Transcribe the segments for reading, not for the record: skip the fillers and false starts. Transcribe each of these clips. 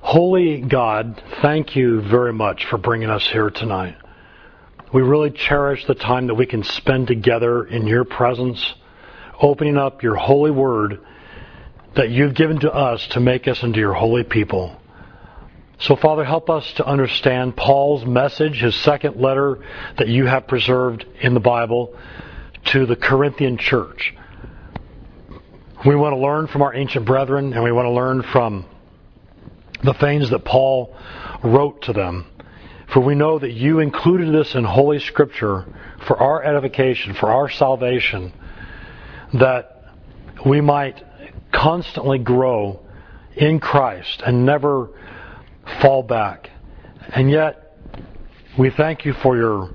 Holy God, thank you very much for bringing us here tonight. We really cherish the time that we can spend together in your presence, opening up your holy word that you've given to us to make us into your holy people. So, Father, help us to understand Paul's message, his second letter that you have preserved in the Bible to the Corinthian church. We want to learn from our ancient brethren, and we want to learn from the things that Paul wrote to them. For we know that you included this in Holy Scripture for our edification, for our salvation, that we might constantly grow in Christ and never fall back. And yet, we thank you for your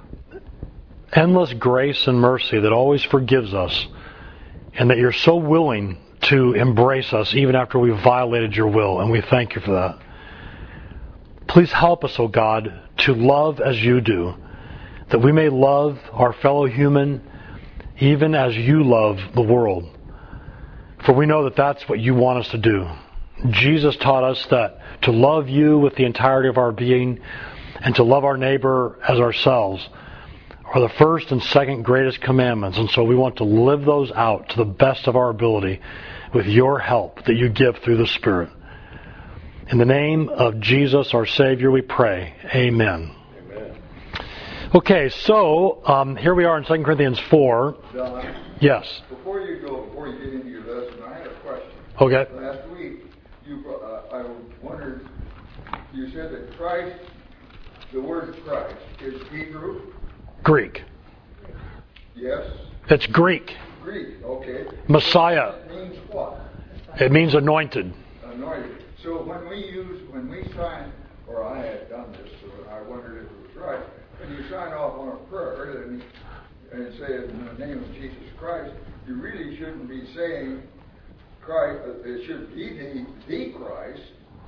endless grace and mercy that always forgives us, and that you're so willing to embrace us even after we've violated your will, and we thank you for that. Please help us, O God, to love as you do, that we may love our fellow human even as you love the world. For we know that that's what you want us to do. Jesus taught us that to love you with the entirety of our being and to love our neighbor as ourselves are the first and second greatest commandments, and so we want to live those out to the best of our ability with your help that you give through the Spirit. In the name of Jesus, our Savior, we pray. Amen. Amen. Okay, so here we are in 2 Corinthians 4. Don, Yes. before you get into your lesson, I had a question. Okay. Last week, I wondered, you said that Christ, the word Christ, is Hebrew? Greek. Yes? It's Greek. Greek, okay. Messiah. It means what? It means anointed. Anointed. So when we sign, or I had done this, so I wondered if it was right, when you sign off on a prayer and say it in the name of Jesus Christ, you really shouldn't be saying Christ, it should be the Christ,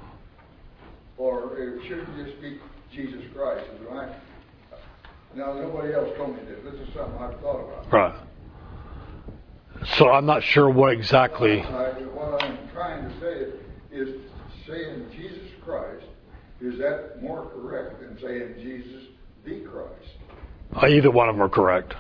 or it shouldn't just be Jesus Christ. Right? Now, nobody else told me this. This is something I've thought about. Right. So I'm not sure what exactly. What I'm trying to say is saying Jesus Christ, is that more correct than saying Jesus the Christ? Either one of them are correct.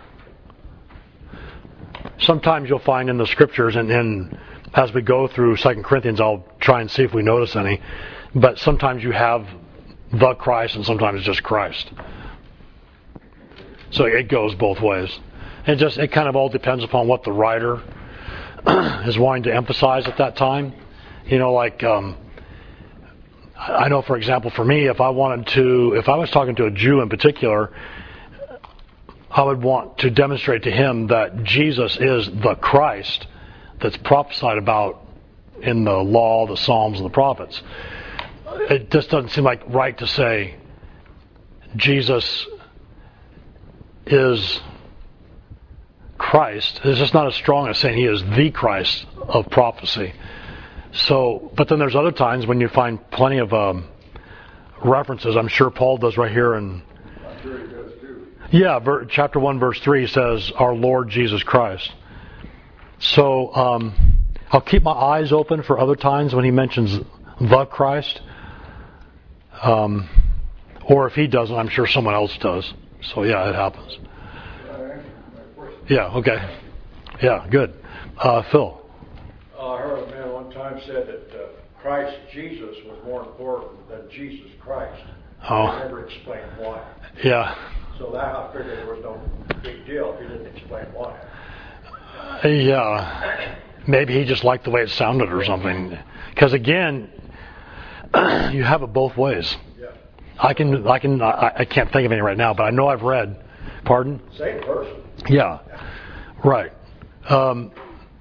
Sometimes you'll find in the scriptures, and as we go through 2 Corinthians, I'll try and see if we notice any, but sometimes you have the Christ and sometimes it's just Christ. So it goes both ways. It kind of all depends upon what the writer is wanting to emphasize at that time. You know, like I know, for example, for me, if I was talking to a Jew in particular, I would want to demonstrate to him that Jesus is the Christ that's prophesied about in the law, the Psalms, and the prophets. It just doesn't seem like right to say Jesus is Christ. It's just not as strong as saying he is the Christ of prophecy. So, but then there's other times when you find plenty of references. I'm sure Paul does right here in. I'm sure he does too. Yeah, chapter 1, verse 3 says, "Our Lord Jesus Christ." So I'll keep my eyes open for other times when he mentions the Christ. Or if he doesn't, I'm sure someone else does. So yeah, it happens. Yeah, okay. Yeah, good. Phil. I heard a man one time said that Christ Jesus was more important than Jesus Christ. Oh. I never explained why. Yeah. So that I figured there was no big deal if he didn't explain why. Yeah. Maybe he just liked the way it sounded or something. Because again, you have it both ways. Yeah. I can't think of any right now, but I know I've read. Pardon? Same person. Yeah. Right. And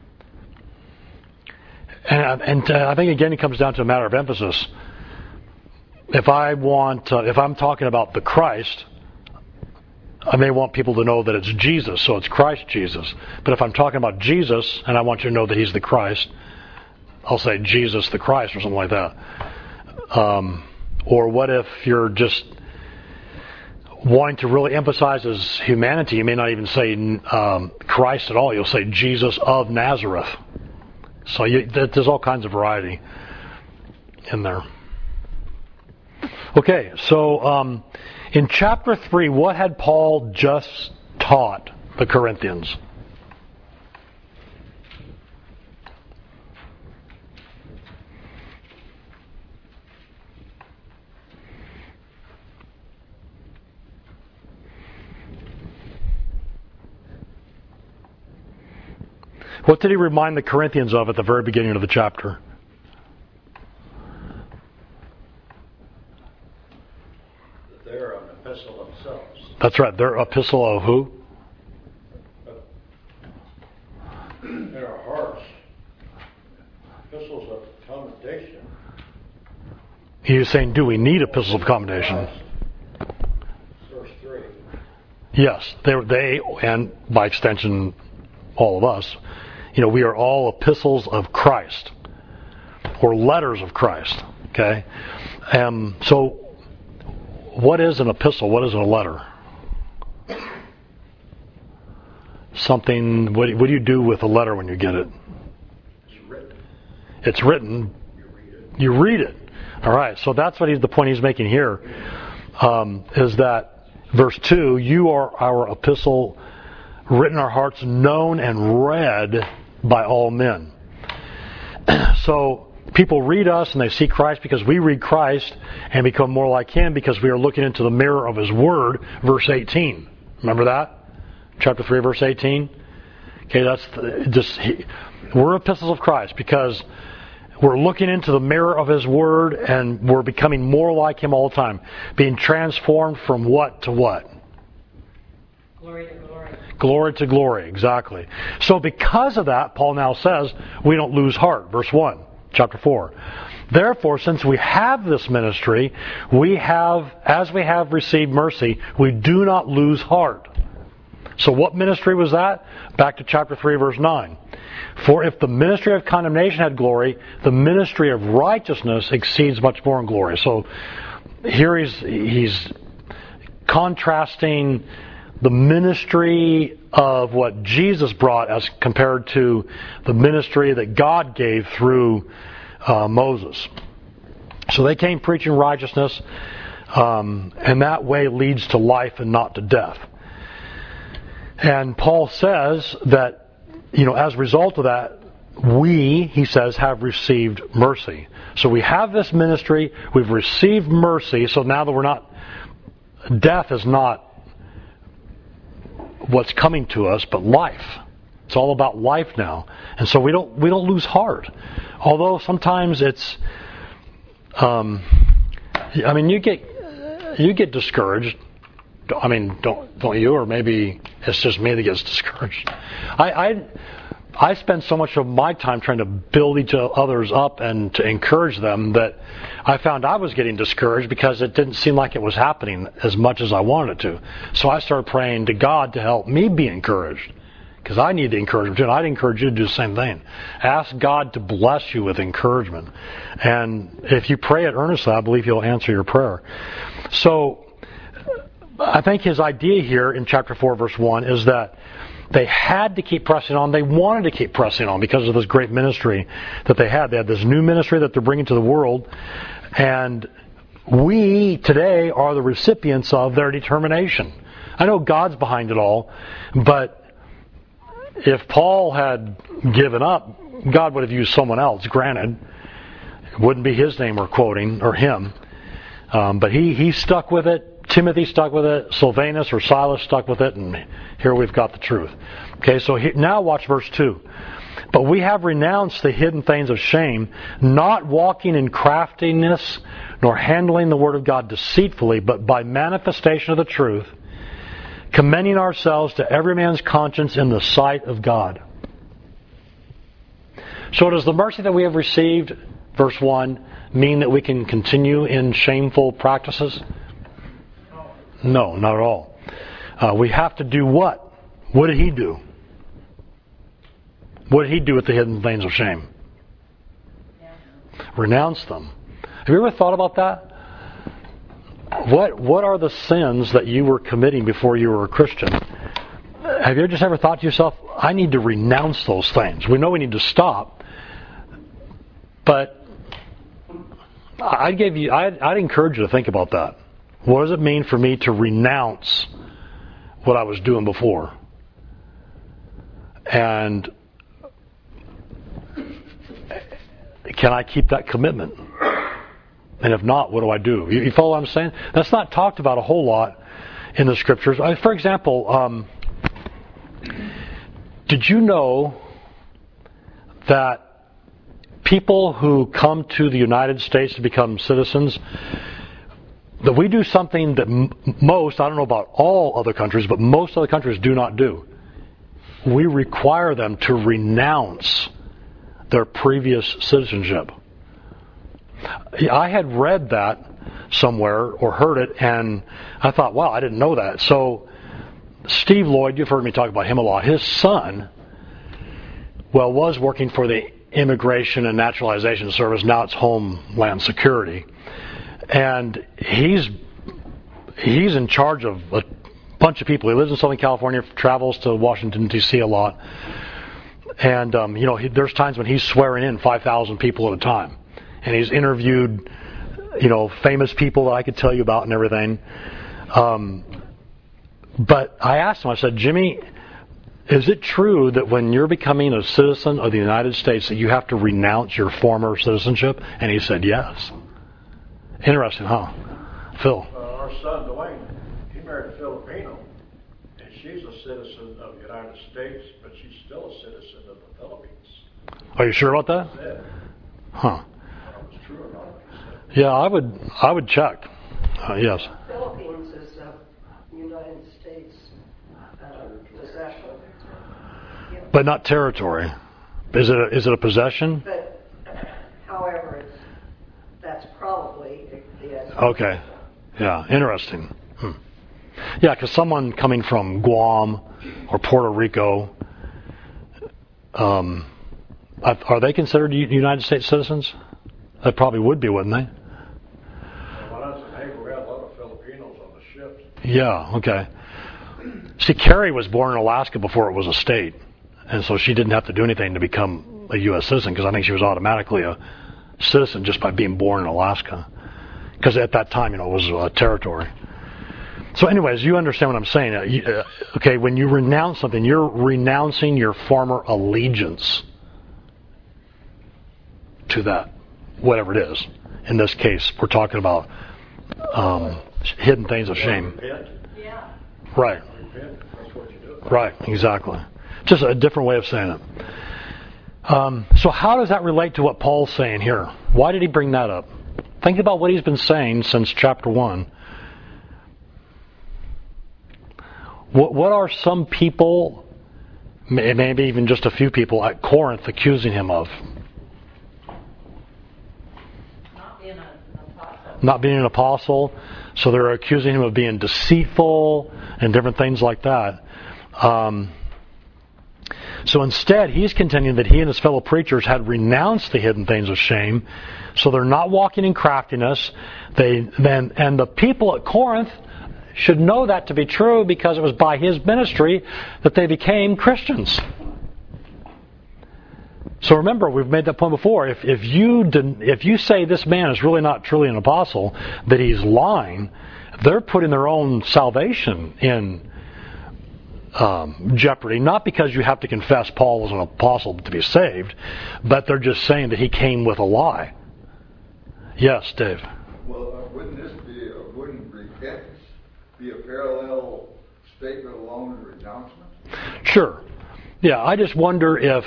I think again it comes down to a matter of emphasis. If I'm talking about the Christ, I may want people to know that it's Jesus, so it's Christ Jesus. But if I'm talking about Jesus and I want you to know that he's the Christ, I'll say Jesus the Christ or something like that. Or what if you're just wanting to really emphasize his humanity? You may not even say Christ at all. You'll say Jesus of Nazareth. So there's all kinds of variety in there. Okay, so in chapter 3, what had Paul just taught the Corinthians? What did he remind the Corinthians of at the very beginning of the chapter? They're an epistle themselves. That's right. They're epistle of who? In our hearts. Epistles of commendation. He was saying, do we need epistles of commendation? Verse 3. Yes. They, and by extension, all of us, we are all epistles of Christ, or letters of Christ. Okay? So, what is an epistle? What is a letter? Something, what do you do with a letter when you get it? It's written. It's written. You read it. You read it. All right, so that's what the point he's making here, is that verse 2, you are our epistle, written in our hearts, known and read by all men. So people read us and they see Christ because we read Christ and become more like Him because we are looking into the mirror of His Word, verse 18. Remember that? Chapter 3, verse 18? Okay, we're epistles of Christ because we're looking into the mirror of His Word and we're becoming more like Him all the time. Being transformed from what to what? Glory to glory. Glory to glory, exactly. So because of that, Paul now says, we don't lose heart. Verse 1, chapter 4. Therefore, since we have this ministry, as we have received mercy, we do not lose heart. So what ministry was that? Back to chapter 3, verse 9. For if the ministry of condemnation had glory, the ministry of righteousness exceeds much more in glory. So here he's contrasting the ministry of what Jesus brought as compared to the ministry that God gave through Moses. So they came preaching righteousness, and that way leads to life and not to death. And Paul says that, as a result of that, he says, have received mercy. So we have this ministry, we've received mercy, so now that death is not what's coming to us, but life. It's all about life now. And so we don't lose heart. Although sometimes it's, you get discouraged. Don't you? Or maybe it's just me that gets discouraged. I spend so much of my time trying to build each others up and to encourage them that I found I was getting discouraged because it didn't seem like it was happening as much as I wanted it to. So I started praying to God to help me be encouraged because I need the encouragement too. And I'd encourage you to do the same thing. Ask God to bless you with encouragement. And if you pray it earnestly, I believe He'll answer your prayer. So I think his idea here in chapter 4, verse 1 is that they had to keep pressing on. They wanted to keep pressing on because of this great ministry that they had. They had this new ministry that they're bringing to the world. And we today are the recipients of their determination. I know God's behind it all, but if Paul had given up, God would have used someone else, granted. It wouldn't be his name we're quoting, or him. But he stuck with it. Timothy stuck with it, Silvanus or Silas stuck with it, and here we've got the truth. Okay, so now watch verse 2. But we have renounced the hidden things of shame, not walking in craftiness, nor handling the word of God deceitfully, but by manifestation of the truth, commending ourselves to every man's conscience in the sight of God. So does the mercy that we have received, verse 1, mean that we can continue in shameful practices? No, not at all. We have to do what? What did he do? What did he do with the hidden things of shame? Renounce them. Have you ever thought about that? What are the sins that you were committing before you were a Christian? Have you just ever thought to yourself, I need to renounce those things? We know we need to stop, but I'd encourage you to think about that. What does it mean for me to renounce what I was doing before? And can I keep that commitment? And if not, what do I do? You follow what I'm saying? That's not talked about a whole lot in the scriptures. For example, did you know that people who come to the United States to become citizens, that we do something that most, I don't know about all other countries, but most other countries do not do? We require them to renounce their previous citizenship. I had read that somewhere or heard it, and I thought, wow, I didn't know that. So Steve Lloyd, you've heard me talk about him a lot. His son, was working for the Immigration and Naturalization Service. Now it's Homeland Security. And he's in charge of a bunch of people. He lives in Southern California, travels to Washington, D.C. a lot. And, there's times when he's swearing in 5,000 people at a time. And he's interviewed, famous people that I could tell you about and everything. But I asked him, I said, Jimmy, is it true that when you're becoming a citizen of the United States that you have to renounce your former citizenship? And he said, yes. Interesting, huh? Phil? Our son, Dwayne, he married a Filipino, and she's a citizen of the United States, but she's still a citizen of the Philippines. Are you sure about that? Yeah. Huh. It's true or not? Yeah, I would check. Yes. Philippines is a United States possession. But not territory. Is it a possession? But, however, that's probably the explanation. Okay. Yeah, interesting. Yeah, because someone coming from Guam or Puerto Rico, are they considered United States citizens? They probably would be, wouldn't they? When I was in Hague, we had a lot of Filipinos on the ships. Yeah, okay. See, Carrie was born in Alaska before it was a state, and so she didn't have to do anything to become a U.S. citizen, because I think she was automatically a citizen just by being born in Alaska. Because at that time, it was a territory. So anyways, you understand what I'm saying. Okay, when you renounce something, you're renouncing your former allegiance to that, whatever it is. In this case, we're talking about hidden things of shame. Repent. Yeah. Right. Repent. That's what you do. Right, exactly. Just a different way of saying it. So how does that relate to what Paul's saying here? Why did he bring that up? Think about what he's been saying since chapter 1. What are some people, maybe even just a few people at Corinth, accusing him of? Not being an apostle. So they're accusing him of being deceitful and different things like that. So instead, he's contending that he and his fellow preachers had renounced the hidden things of shame. So they're not walking in craftiness. And the people at Corinth should know that to be true, because it was by his ministry that they became Christians. So remember, we've made that point before. If you say this man is really not truly an apostle, that he's lying, they're putting their own salvation in jeopardy. Not because you have to confess Paul was an apostle to be saved, but they're just saying that he came with a lie. Yes, Dave. Well, wouldn't repentance be a parallel statement along with renouncement? Sure. Yeah, I just wonder if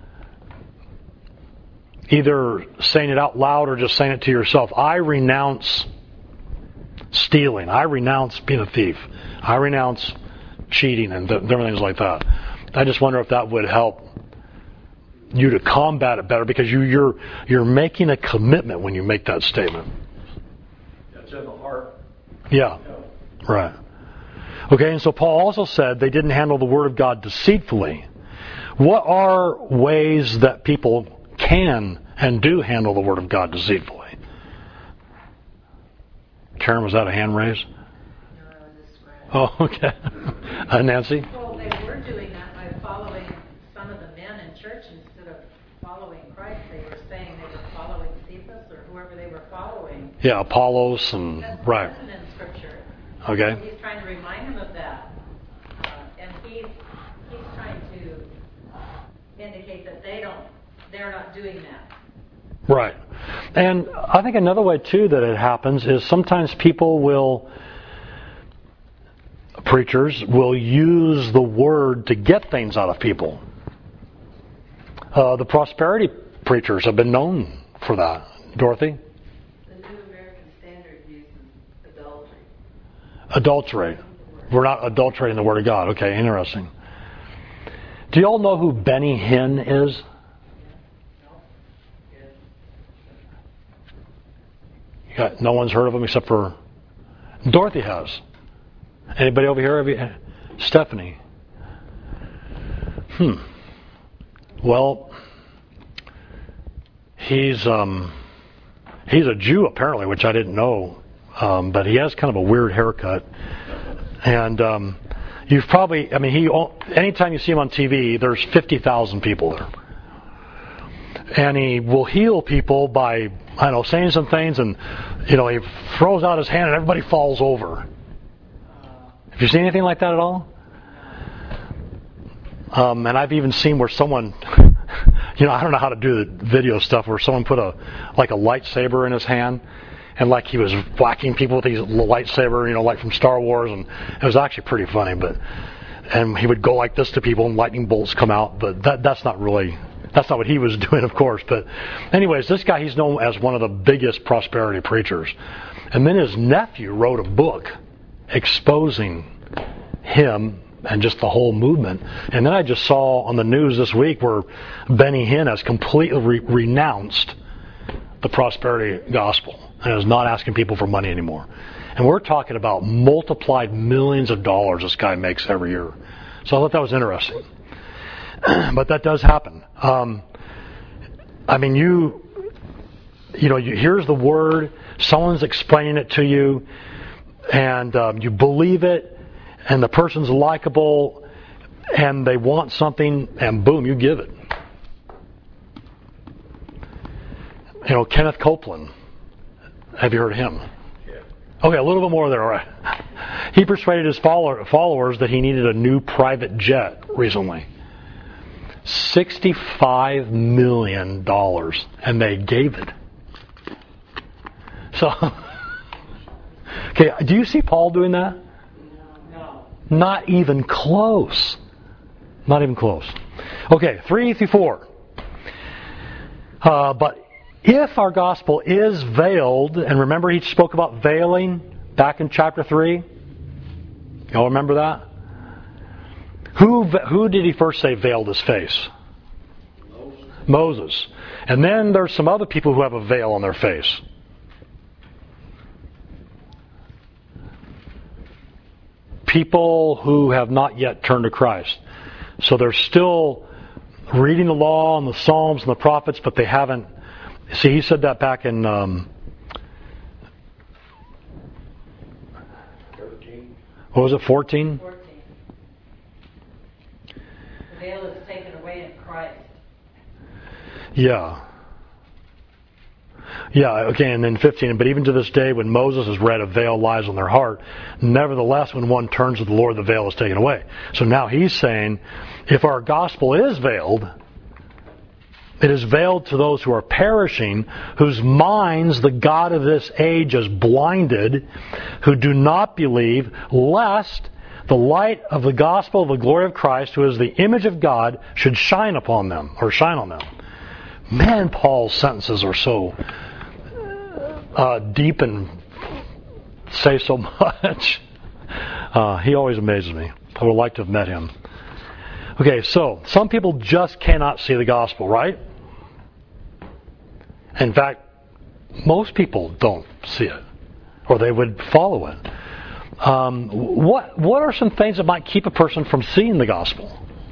either saying it out loud or just saying it to yourself, I renounce stealing. I renounce being a thief. I renounce cheating and different things like that. I just wonder if that would help you to combat it better, because you're making a commitment when you make that statement. That's in the heart. Yeah. Right. Okay, and so Paul also said they didn't handle the Word of God deceitfully. What are ways that people can and do handle the Word of God deceitfully? Karen, was that a hand raise? No, I was just swearing. Oh, okay. Nancy? Well, they were doing that by following some of the men in church instead of following Christ. They were saying they were following Cephas or whoever they were following. following. Yeah, Apollos and That's right. present in Scripture. Okay. He's trying to remind him of that. And he's trying to indicate that they're not doing that. Right. And I think another way too that it happens is sometimes preachers will use the word to get things out of people. The prosperity preachers have been known for that. Dorothy? The New American Standard uses adultery. Adulterate. We're not adulterating the Word of God. Okay, interesting. Do you all know who Benny Hinn is? No one's heard of him except for Dorothy has. Anybody over here? Stephanie. Well, he's a Jew apparently, which I didn't know, but he has kind of a weird haircut. And you've probably, anytime you see him on TV, there's 50,000 people there. And he will heal people by, saying some things, and, he throws out his hand and everybody falls over. Have you seen anything like that at all? And I've even seen where someone, I don't know how to do the video stuff, where someone put a lightsaber in his hand, and like he was whacking people with his lightsaber, like from Star Wars, and it was actually pretty funny. And he would go like this to people, and lightning bolts come out. But that's not what he was doing, of course. But anyways, this guy, he's known as one of the biggest prosperity preachers. And then his nephew wrote a book exposing him and just the whole movement. And then I just saw on the news this week where Benny Hinn has completely renounced the prosperity gospel and is not asking people for money anymore. And we're talking about multiplied millions of dollars this guy makes every year. So I thought that was interesting. But that does happen. Here's the word, someone's explaining it to you, and you believe it, and the person's likable, and they want something, and boom, you give it. Kenneth Copeland. Have you heard of him? Yeah. Okay, a little bit more there, all right. He persuaded his followers that he needed a new private jet recently. $65 million, and they gave it. So, okay, do you see Paul doing that? No. Not even close. Not even close. Okay, 3 through 4. But if our gospel is veiled, and remember he spoke about veiling back in chapter 3? Y'all remember that? Who did he first say veiled his face? Moses. And then there's some other people who have a veil on their face. People who have not yet turned to Christ. So they're still reading the law and the Psalms and the prophets, but they haven't. See, he said that back in 13. What was it, 14? 14. The veil is taken away in Christ. Yeah. Yeah, okay, and then 15. But even to this day, when Moses is read, a veil lies on their heart. Nevertheless, when one turns to the Lord, the veil is taken away. So now he's saying, if our gospel is veiled, it is veiled to those who are perishing, whose minds the God of this age has blinded, who do not believe, lest the light of the gospel of the glory of Christ, who is the image of God, should shine upon them, or shine on them. Man, Paul's sentences are so deep and say so much. He always amazes me. I would like to have met him. Okay, so some people just cannot see the gospel, right? In fact, most people don't see it, or they would follow it. What are some things that might keep a person from seeing the gospel?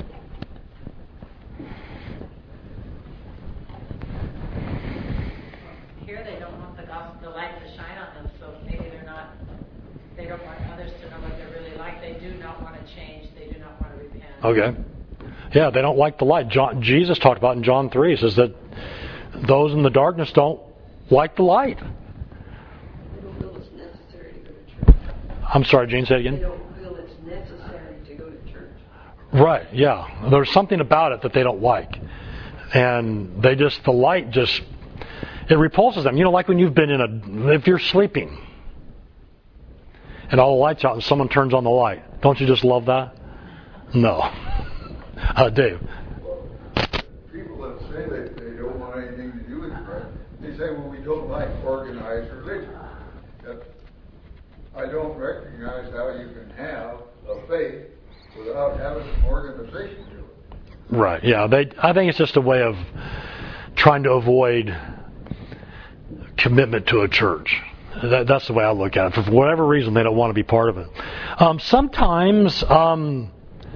Here they don't want the gospel, the light to shine on them, so maybe they don't want others to know what they're really like. They do not want to change. They do not want to repent. Okay. Yeah, they don't like the light. Jesus talked about in John 3, he says that those in the darkness don't like the light. I'm sorry, Jane, say it They again. don't feel it's necessary to go to church. Right, yeah. There's something about it that they don't like. And the light just, it repulses them. You know, like when you've been if you're sleeping and all the lights out and someone turns on the light. Don't you just love that? No. Dave. People that say that they don't want anything to do with Christ, they say, well, we don't like organized religion. I don't recognize how you can have a faith without having an organization to it. Right, yeah. I think it's just a way of trying to avoid commitment to a church. That's the way I look at it. For whatever reason, they don't want to be part of it. Sometimes, a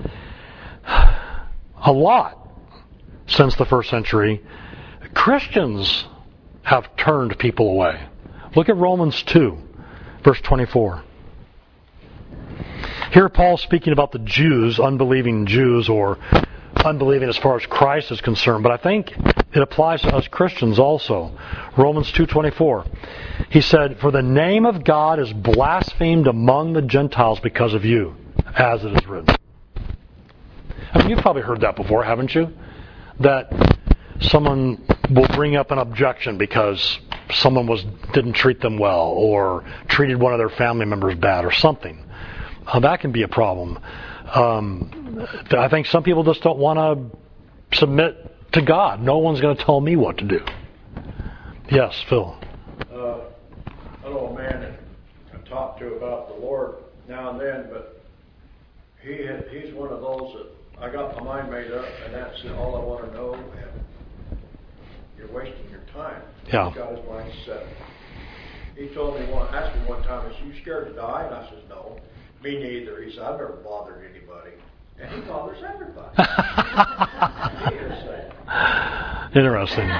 lot since the first century, Christians have turned people away. Look at Romans 2, verse 24. Here Paul's speaking about the Jews, unbelieving Jews, or unbelieving as far as Christ is concerned, but I think it applies to us Christians also. Romans 2:24. He said, "For the name of God is blasphemed among the Gentiles because of you, as it is written." I mean, you've probably heard that before, haven't you? That someone will bring up an objection because someone didn't treat them well, or treated one of their family members bad, or something. That can be a problem. I think some people just don't want to submit to God. No one's going to tell me what to do. Yes, Phil. I know a man that I talk to about the Lord now and then, but he's one of those that I got my mind made up, and that's all I want to know, and you're wasting your time. Yeah. He's got his mind set. He told me asked me one time, is you scared to die? And I said, no. Me neither. He said, I've never bothered anybody. And he bothers everybody. Interesting.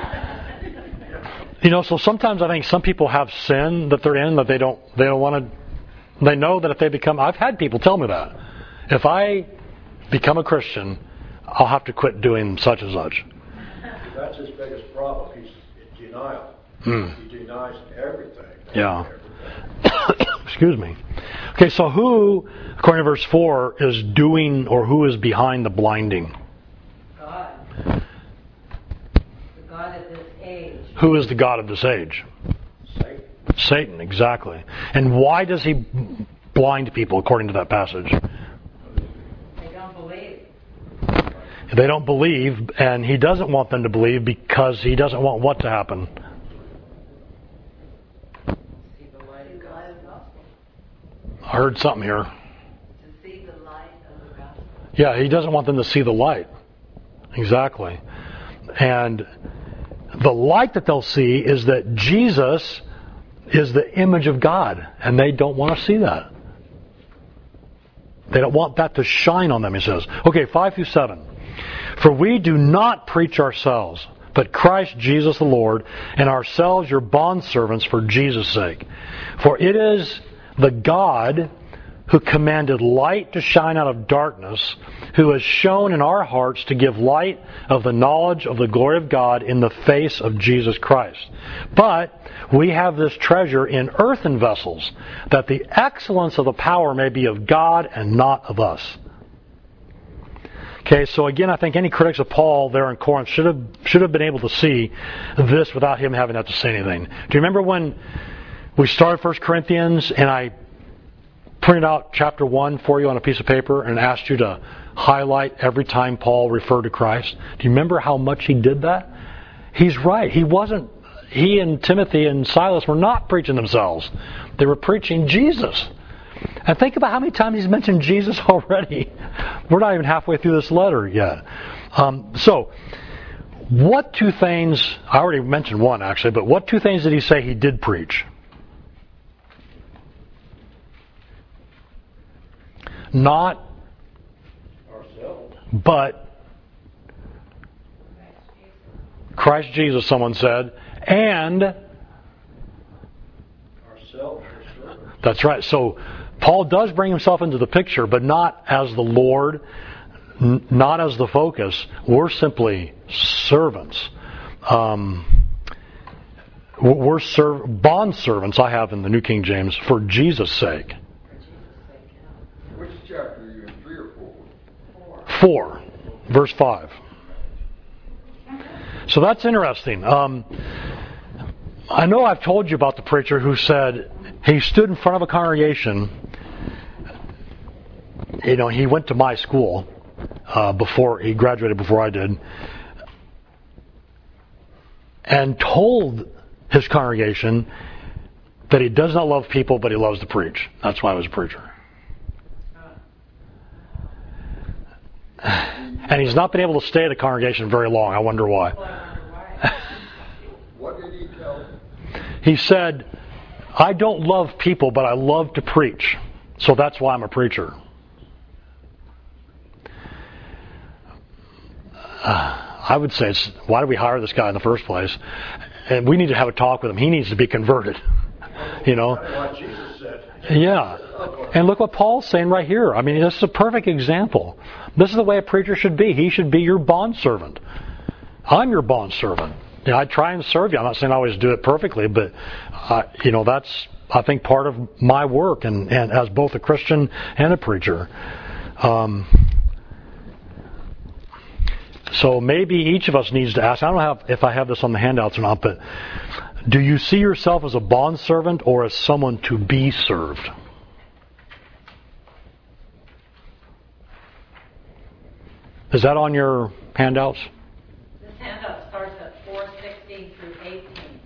You know, so sometimes I think some people have sin that they're in that they don't want to. They know that if they become. I've had people tell me that if I become a Christian, I'll have to quit doing such and such. That's his biggest problem. He's in denial. He denies everything. Yeah. Excuse me. Okay, so who, according to verse 4, is doing or who is behind the blinding? God. The God of this age. Who is the god of this age? Satan. Satan, exactly. And why does he blind people, according to that passage? They don't believe. They don't believe, and he doesn't want them to believe because he doesn't want what to happen? See the light of God. I heard something here. To see the light of the gospel. Yeah, he doesn't want them to see the light. Exactly. And the light that they'll see is that Jesus is the image of God, and they don't want to see that. They don't want that to shine on them, he says. Okay, 5-7. For we do not preach ourselves, but Christ Jesus the Lord, and ourselves your bondservants for Jesus' sake. For it is the God who commanded light to shine out of darkness, who has shown in our hearts to give light of the knowledge of the glory of God in the face of Jesus Christ. But we have this treasure in earthen vessels, that the excellence of the power may be of God and not of us. Okay, so again, I think any critics of Paul there in Corinth should have been able to see this without him having to say anything. Do you remember when we started 1 Corinthians and I printed out chapter 1 for you on a piece of paper and asked you to highlight every time Paul referred to Christ? Do you remember how much he did that? He's right. He and Timothy and Silas were not preaching themselves. They were preaching Jesus. And think about how many times he's mentioned Jesus already. We're not even halfway through this letter yet. So, what two things, I already mentioned one actually, but what two things did he say he did preach? Not, Ourselves. but Christ Jesus, someone said, and Ourselves are servants. that's right. So Paul does bring himself into the picture, but not as the Lord, not as the focus. We're simply servants. We're bond servants, I have in the New King James, for Jesus' sake. 4, verse 5. So that's interesting. I know I've told you about the preacher who said he stood in front of a congregation. You know, he went to my school before he graduated before I did, and told his congregation that he does not love people, but he loves to preach. That's why he was a preacher. And he's not been able to stay at the congregation very long. I wonder why. What did he tell them? He said, I don't love people, but I love to preach. So that's why I'm a preacher. I would say, why did we hire this guy in the first place? And we need to have a talk with him. He needs to be converted. You know? What Jesus said. Yeah. And look what Paul's saying right here. I mean, this is a perfect example. This is the way a preacher should be. He should be your bondservant. I'm your bondservant. You know, I try and serve you. I'm not saying I always do it perfectly, but, you know, that's, I think, part of my work and as both a Christian and a preacher. So maybe each of us needs to ask, I don't know if I have this on the handouts or not, but do you see yourself as a bondservant or as someone to be served? Is that on your handouts? This handout starts at 4:16 through 18.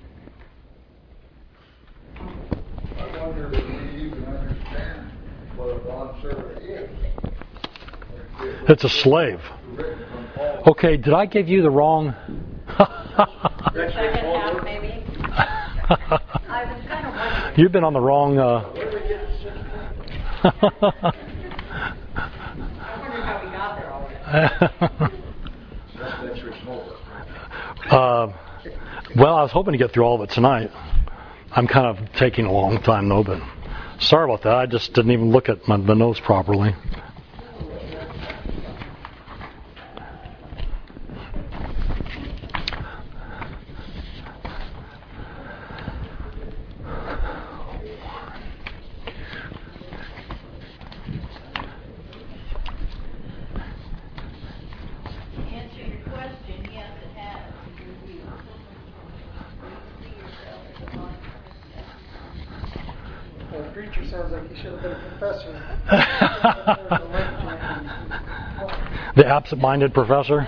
I wonder if we even understand what a bondservant is. It's a slave. Written from Paul. Okay, did I give you the wrong? The second half, maybe? I was kind of wondering. You've been on the wrong. I wonder how we got there already. That's Rick's homework. Well, I was hoping to get through all of it tonight. I'm kind of taking a long time though, but sorry about that. I just didn't even look at the notes properly. Preacher sounds like he should have been a professor. The absent-minded professor.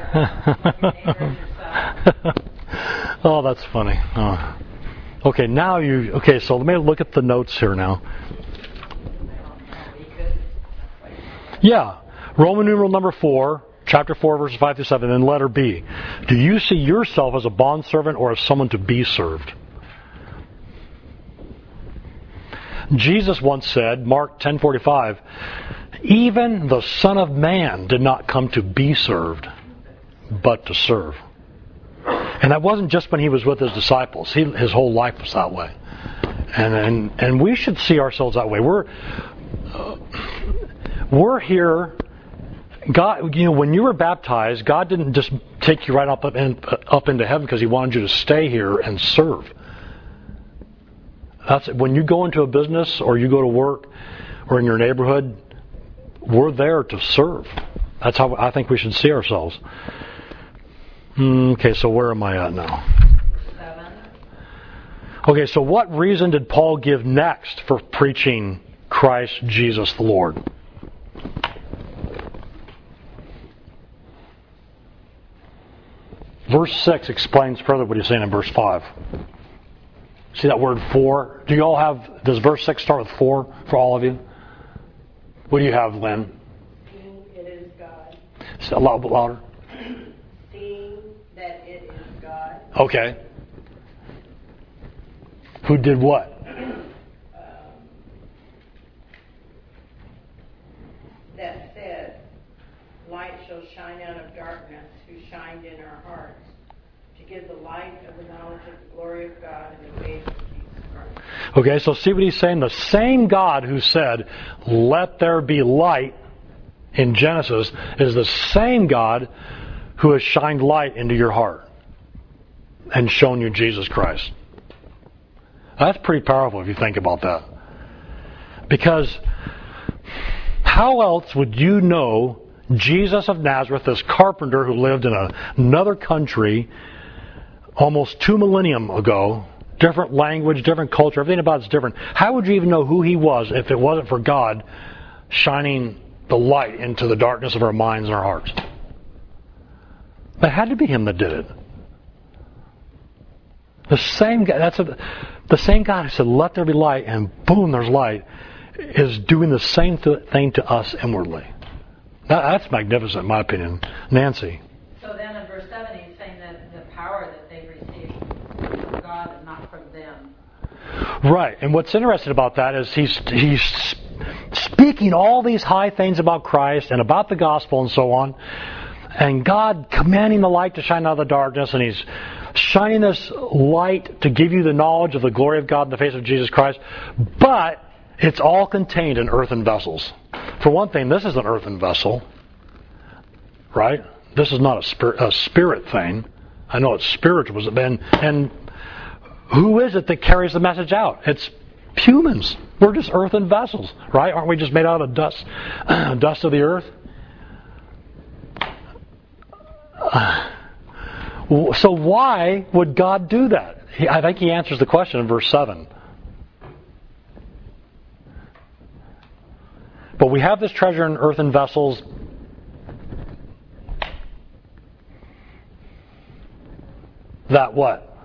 Oh, that's funny. Oh. Okay, now you. Okay, so let me look at the notes here now. Yeah, Roman numeral number 4, chapter 4, verses 5 through 7, and letter B. Do you see yourself as a bondservant or as someone to be served? Jesus once said, Mark 10:45, even the Son of Man did not come to be served, but to serve. And that wasn't just when he was with his disciples. His whole life was that way. And we should see ourselves that way. We're here. God, you know, when you were baptized, God didn't just take you right up into heaven because He wanted you to stay here and serve. That's when you go into a business or you go to work or in your neighborhood, we're there to serve. That's how I think we should see ourselves. Okay, so where am I at now? 7. Okay, so what reason did Paul give next for preaching Christ Jesus the Lord? Verse 6 explains further what he's saying in verse 5. See that word for? Do you all have, does verse 6 start with for all of you? What do you have, Lynn? Seeing it is God. Say a little bit louder. Seeing that it is God. Okay. Who did what? That said, light shall shine out of darkness, who shined in our hearts, to give the light of the knowledge of the glory of God in the face of Jesus Christ. Okay, so see what he's saying? The same God who said, let there be light in Genesis is the same God who has shined light into your heart and shown you Jesus Christ. That's pretty powerful if you think about that. Because how else would you know Jesus of Nazareth, this carpenter who lived in another country almost 2 millennium ago, different language, different culture, everything about it's different. How would you even know who he was if it wasn't for God shining the light into the darkness of our minds and our hearts? It had to be him that did it. The same guy, the same God who said, "Let there be light," and boom, there's light, is doing the same thing to us inwardly. That's magnificent, in my opinion. Nancy. So then in verse 7, he's saying that the power that they've received from God and not from them. Right, and what's interesting about that is he's speaking all these high things about Christ and about the gospel and so on, and God commanding the light to shine out of the darkness, and he's shining this light to give you the knowledge of the glory of God in the face of Jesus Christ, but it's all contained in earthen vessels. For one thing, this is an earthen vessel, right? This is not a spirit thing. I know it's spiritual, and who is it that carries the message out? It's humans. We're just earthen vessels, right? Aren't we just made out of dust, dust of the earth? So why would God do that? I think he answers the question in verse 7. But we have this treasure in earthen vessels. That what?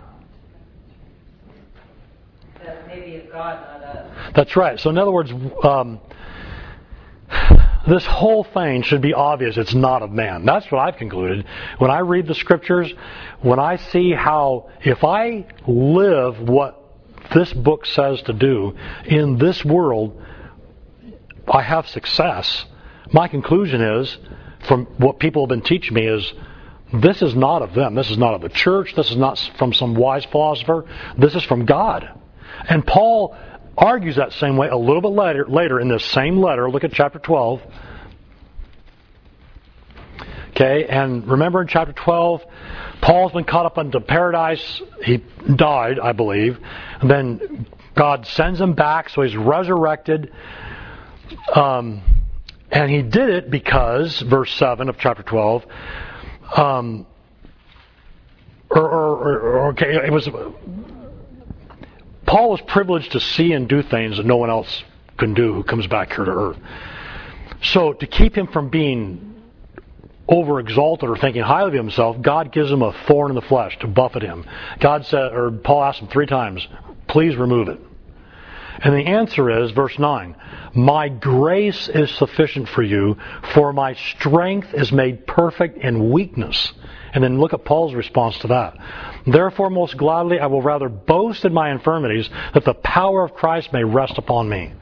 That maybe of God, not us. That's right. So in other words, this whole thing should be obvious. It's not of man. That's what I've concluded. When I read the scriptures, when I see how, if I live what this book says to do in this world, I have success. My conclusion is, from what people have been teaching me, is this is not of them. This is not of the church. This is not from some wise philosopher. This is from God. And Paul argues that same way a little bit later in this same letter. Look at chapter 12. Okay, and remember in chapter 12, Paul's been caught up into paradise. He died, I believe. And then God sends him back, so he's resurrected. And he did it because, verse 7 of chapter 12, it was, Paul was privileged to see and do things that no one else can do who comes back here to earth. So to keep him from being overexalted or thinking highly of himself, God gives him a thorn in the flesh to buffet him. Paul asked him 3 times, "Please remove it." And the answer is, verse 9, "My grace is sufficient for you, for my strength is made perfect in weakness." And then look at Paul's response to that. "Therefore, most gladly, I will rather boast in my infirmities, that the power of Christ may rest upon me."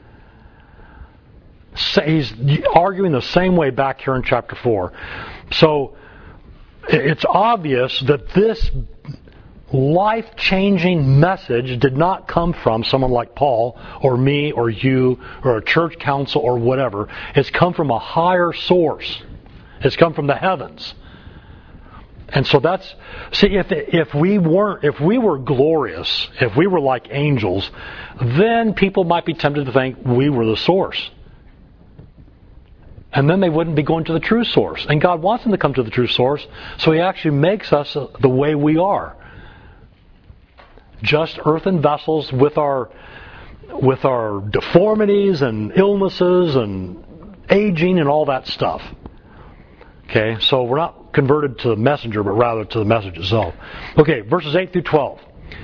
So he's arguing the same way back here in chapter 4. So it's obvious that this life-changing message did not come from someone like Paul or me or you or a church council or whatever. It's come from a higher source. It's come from the heavens. And so that's, see, if we were glorious, if we were like angels, then people might be tempted to think we were the source. And then they wouldn't be going to the true source. And God wants them to come to the true source, so He actually makes us the way we are. Just earthen vessels with our deformities and illnesses and aging and all that stuff. Okay, so we're not converted to the messenger, but rather to the message itself. Okay, verses 8 through 12.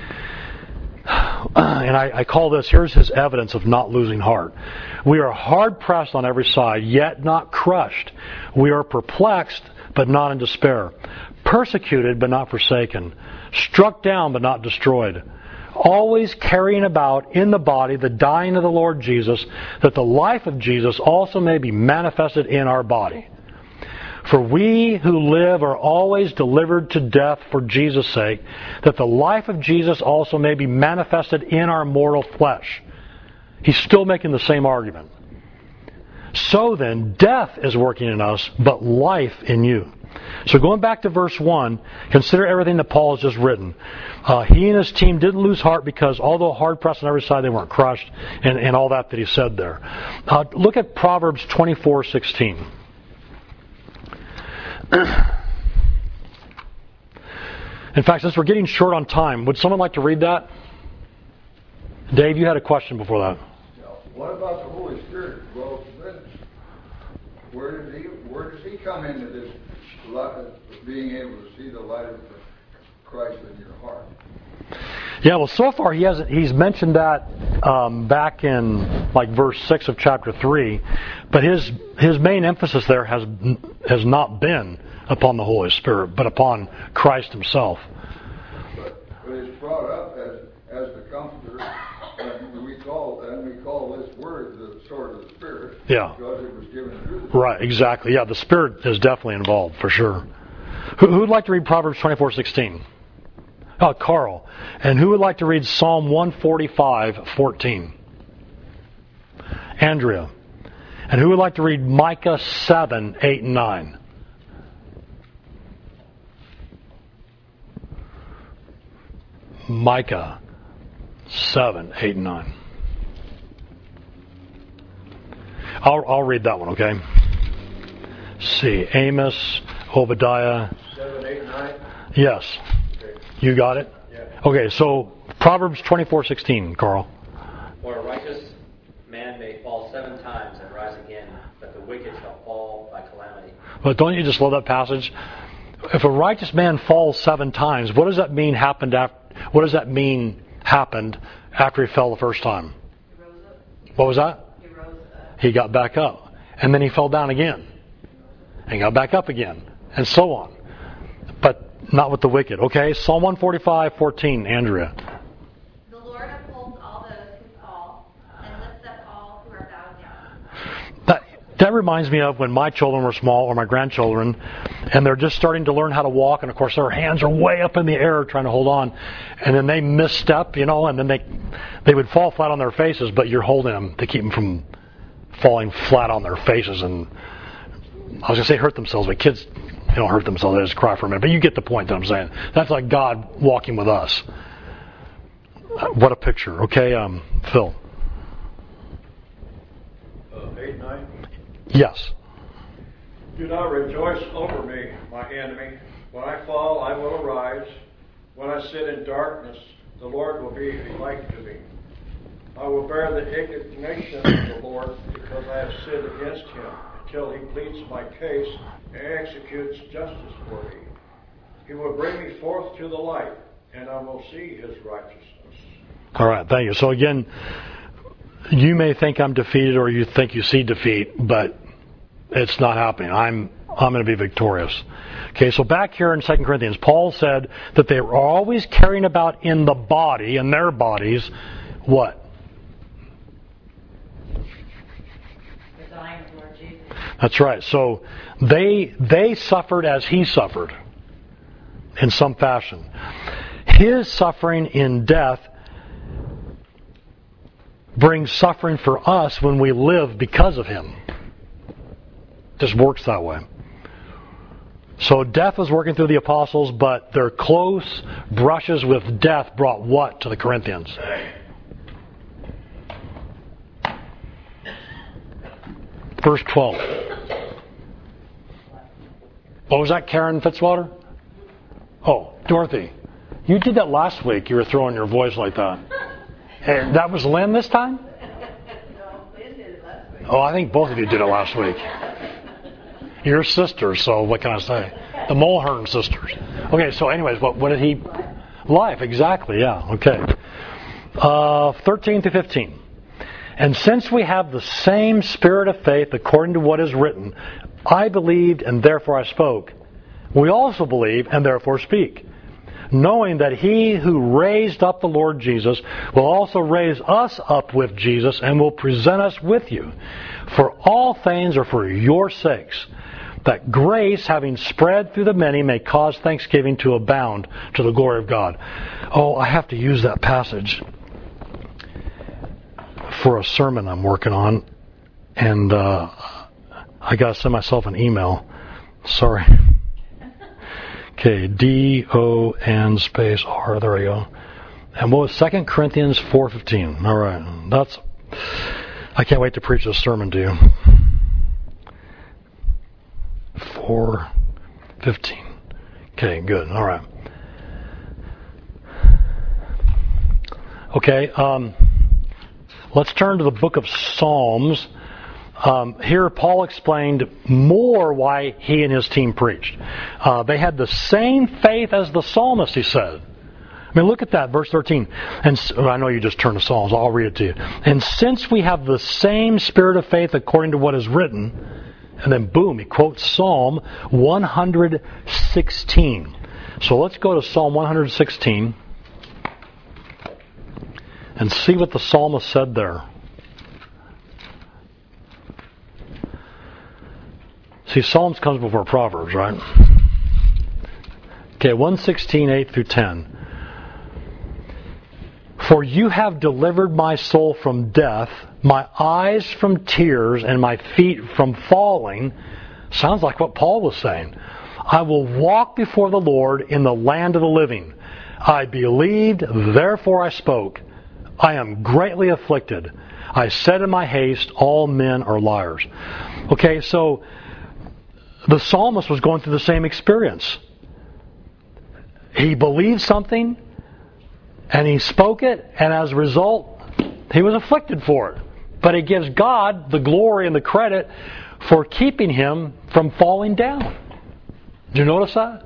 And I call this, here's his evidence of not losing heart. "We are hard pressed on every side, yet not crushed. We are perplexed, but not in despair. Persecuted, but not forsaken. Struck down, but not destroyed. Always carrying about in the body the dying of the Lord Jesus, that the life of Jesus also may be manifested in our body. For we who live are always delivered to death for Jesus' sake, that the life of Jesus also may be manifested in our mortal flesh." He's still making the same argument. "So then, death is working in us, but life in you." So going back to verse 1, consider everything that Paul has just written. He and his team didn't lose heart because although hard pressed on every side, they weren't crushed, and all that he said there. Look at Proverbs 24:16. In fact, since we're getting short on time, would someone like to read that? Dave, you had a question before that. What about the Holy Spirit? Well, then, where does he come into this being able to see the light of Christ in your heart? Yeah, well, so far he's mentioned that back in like verse 6 of chapter 3, but his main emphasis there has not been upon the Holy Spirit, but upon Christ himself. But it's brought up as the Comforter, and we call this word the sword of the Spirit. Yeah. Because it was given through the Spirit. Right, exactly. Yeah, the Spirit is definitely involved, for sure. Who would like to read Proverbs 24:16? Oh, Carl. And who would like to read Psalm 145:14? Andrea. And who would like to read Micah 7:8 and 9? Micah 7:8 and 9. I'll read that one, okay? See, Amos, Obadiah. 7, 8, 9? Yes. Okay. You got it? Yeah. Okay, so Proverbs 24:16, Carl. For a righteous man may fall 7 times and rise again, but the wicked shall fall by calamity. But don't you just love that passage? If a righteous man falls 7 times, what does that mean happened after he fell the first time? He rose up. What was that? He rose up. He got back up. And then he fell down again. And got back up again. And so on. But not with the wicked. Okay, Psalm 145:14, Andrea. The Lord upholds all those who fall and lifts up all who are bowed down. That reminds me of when my children were small, or my grandchildren, and they're just starting to learn how to walk, and of course their hands are way up in the air trying to hold on, and then they misstep, and then they would fall flat on their faces, but you're holding them to keep them from falling flat on their faces, and I was going to say hurt themselves, but kids, they don't hurt themselves, they just cry for a minute, but you get the point that I'm saying. That's like God walking with us. What a picture. Okay, Phil. 8, 9? Yes. Do not rejoice over me, my enemy. When I fall, I will arise. When I sit in darkness, the Lord will be a light to me. I will bear the indignation of the Lord because I have sinned against him until he pleads my case and executes justice for me. He will bring me forth to the light, and I will see his righteousness. All right, thank you. So again, you may think I'm defeated or you think you see defeat, but it's not happening. I'm going to be victorious. Okay, so back here in 2 Corinthians, Paul said that they were always carrying about in the body, in their bodies, what? The dying of Lord Jesus. That's right. So they suffered as he suffered in some fashion. His suffering in death brings suffering for us when we live because of him. Just works that way. So death was working through the apostles, but their close brushes with death brought what to the Corinthians? Verse 12. What was that, Karen Fitzwater? Oh, Dorothy. You did that last week. You were throwing your voice like that. And that was Lynn this time? No, Lynn did it last week. Oh, I think both of you did it last week. You're sisters, so what can I say? The Mulhern sisters. Okay, so anyways, what did he... Life, exactly, yeah, okay. 13 to 15. And since we have the same spirit of faith according to what is written, I believed and therefore I spoke. We also believe and therefore speak, knowing that he who raised up the Lord Jesus will also raise us up with Jesus and will present us with you. For all things are for your sakes, that grace, having spread through the many, may cause thanksgiving to abound to the glory of God. Oh, I have to use that passage for a sermon I'm working on, and I got to send myself an email. Sorry. Okay, D-O-N space R. There we go. And what was 2 Corinthians 4:15? All right, I can't wait to preach this sermon to you. 15. Okay, good. All right. Okay, let's turn to the book of Psalms. Here, Paul explained more why he and his team preached. They had the same faith as the psalmist, he said. I mean, look at that, verse 13. And I know you just turned to Psalms. I'll read it to you. And since we have the same spirit of faith according to what is written, and then boom, he quotes Psalm 116. So let's go to Psalm 116 and see what the psalmist said there. See, Psalms comes before Proverbs, right? Okay, 116, 8 through 10. For you have delivered my soul from death, my eyes from tears, and my feet from falling. Sounds like what Paul was saying. I will walk before the Lord in the land of the living. I believed, therefore I spoke. I am greatly afflicted. I said in my haste, all men are liars. Okay, so the psalmist was going through the same experience. He believed something, and he spoke it, and as a result, he was afflicted for it. But he gives God the glory and the credit for keeping him from falling down. Did you notice that?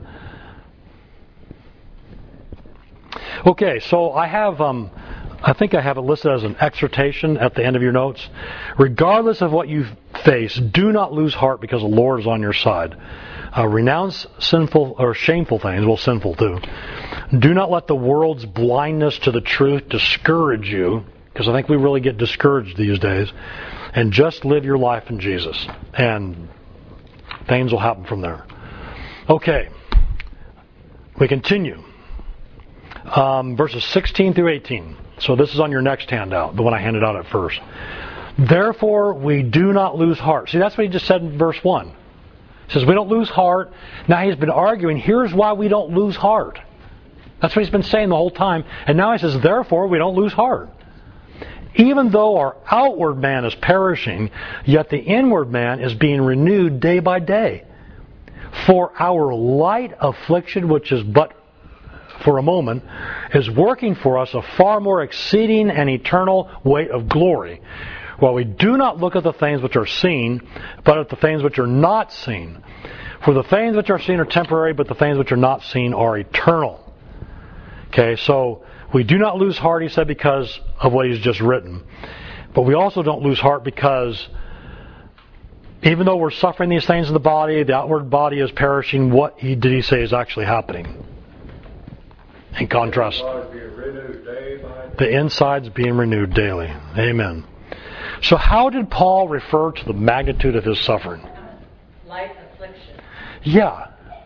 Okay, so I think I have it listed as an exhortation at the end of your notes. Regardless of what you face, do not lose heart because the Lord is on your side. Renounce sinful or shameful things, well, sinful too. Do not let the world's blindness to the truth discourage you, because I think we really get discouraged these days. And just live your life in Jesus, and things will happen from there. Okay, we continue. Verses 16 through 18. So this is on your next handout, the one I handed out at first. Therefore, we do not lose heart. See, that's what he just said in verse 1. He says, we don't lose heart. Now he's been arguing, here's why we don't lose heart. That's what he's been saying the whole time. And now he says, therefore, we don't lose heart. Even though our outward man is perishing, yet the inward man is being renewed day by day. For our light affliction, which is but for a moment, is working for us a far more exceeding and eternal weight of glory. While we do not look at the things which are seen, but at the things which are not seen. For the things which are seen are temporary, but the things which are not seen are eternal. Okay, so we do not lose heart, he said, because of what he's just written. But we also don't lose heart because even though we're suffering these things in the body, the outward body is perishing, what did he say is actually happening? In contrast, the inside's being renewed daily. Amen. So how did Paul refer to the magnitude of his suffering? Light affliction. Yeah.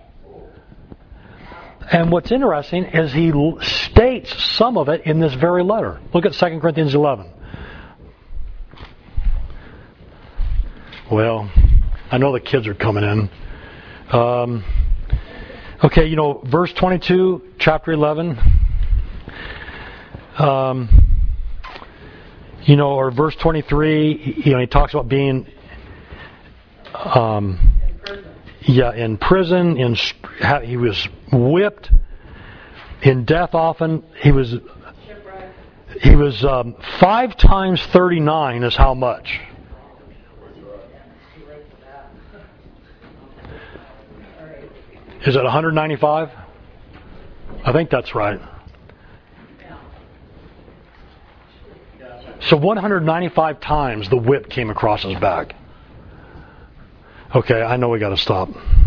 And what's interesting is he states some of it in this very letter. Look at 2 Corinthians 11. Well, I know the kids are coming in. Okay, verse 22, chapter 11. Or verse 23, he talks about being in prison. He was whipped, in death often. He was 5 times 39 is how much? Is it 195? I think that's right. So 195 times the whip came across his back. Okay, I know we got to stop.